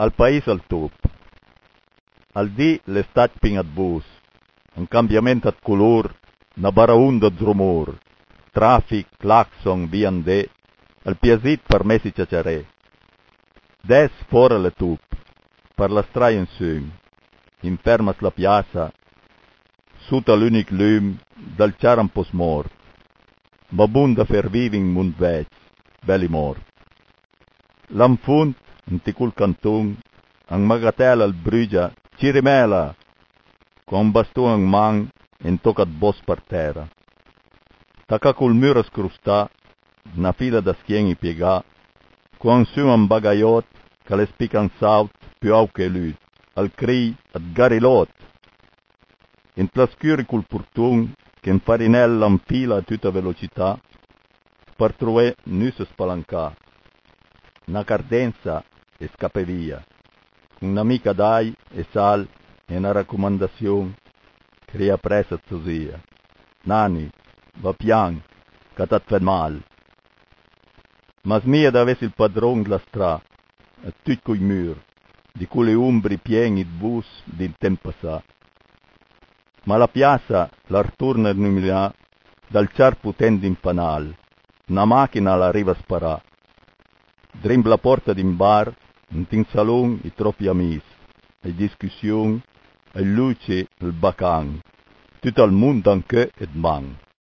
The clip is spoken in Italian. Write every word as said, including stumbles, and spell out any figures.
Al paese al top. Al dì l'estat pin ad bus, un cambiamento ad color, una baraunda ad rumor, traffic, claxon, viandè, al piasit per me si ciaciarè. Des fora le tup, per la strada in sum, in fermas la piazza, sotto l'unic lum, dal ciaran pos mort, ma bunda fer vivi in mund vec, belli mort. L'amfunt, in ticul canton, ang magatela al brugia, cirimela, con un bastone in man, in toccat bos per terra. Taca col muro scrustà, una fila da schieni piegà, con su un bagaiot, che le spican saut, più au che lui, al cri, ad garilot. In trascuri col portun, che in farinella infila a tutta velocità, per trovare nu se spalancà. Una cardenza e scappa via. Un'amica dai e sal e una raccomandazione crea presa zosia. Nani, va pian, che t'ha fatto mal. Ma smia d'avesse il padron della stra, e tutti coi mur, di quelle ombri pieni di bus del tempo passà. Ma la piazza la ritorna illuminata dal ciar potente in fanal, una macchina l'arriva a sparà. Drimb la porta d'un bar, in salon i troppi amici, e discussioni, e luce il bacan, tutto il mondo anche ed man.